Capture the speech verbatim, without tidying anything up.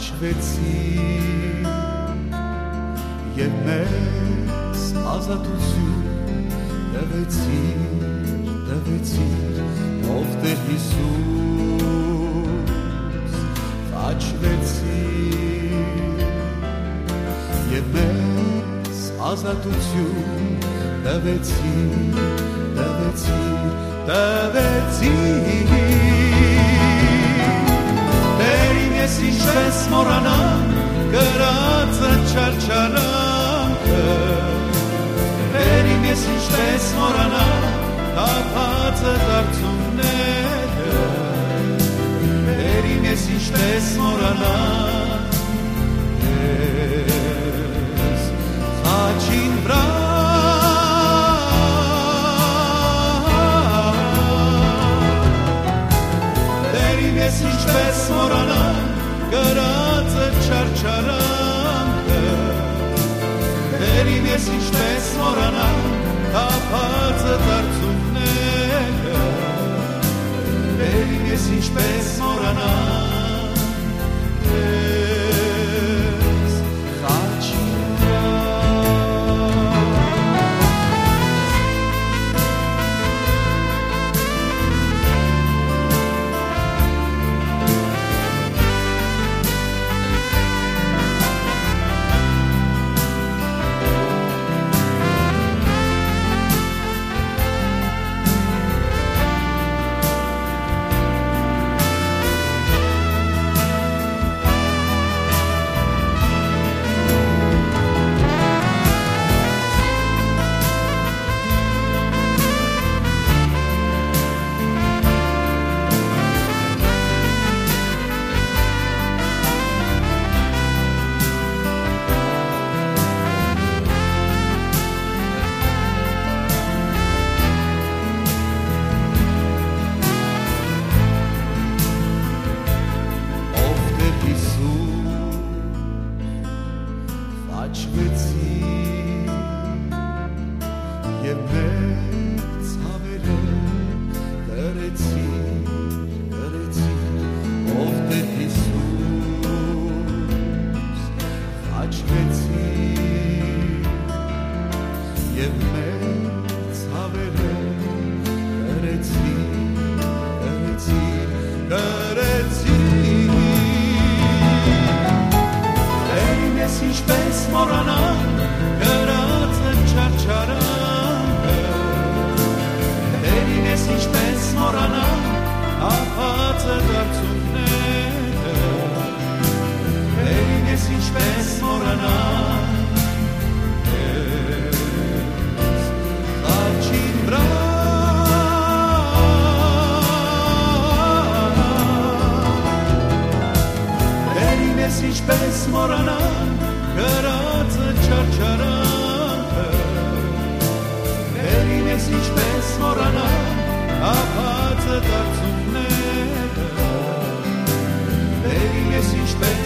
Աչվեցի և մեզ ազատություն տվեցիր, տվեցիր, ով Տեր Հիսուս, աչվեցիր և մեզ ազատություն տվեցիր, տվեցիր, տվեցիր Տերին ես ինչպես մոռանամ գրածը չարչարանքը Տերին ես ինչպես մոռանամ թափածը դարձումները Տերին ես ինչպես մոռանամ ես խաչին վրա Ես ինչպես մոռանամ գրածը չարչարանքը Տերին ես ինչպես մոռանամ թափածը դարձումները Տերին ես ինչպես մոռանամ ես խաչին վրա Ինչպես մոռանամ գրածը չարչարանքը Տերին ես ինչպես մոռանամ թափածը դարձումները Տերին ես ինչպես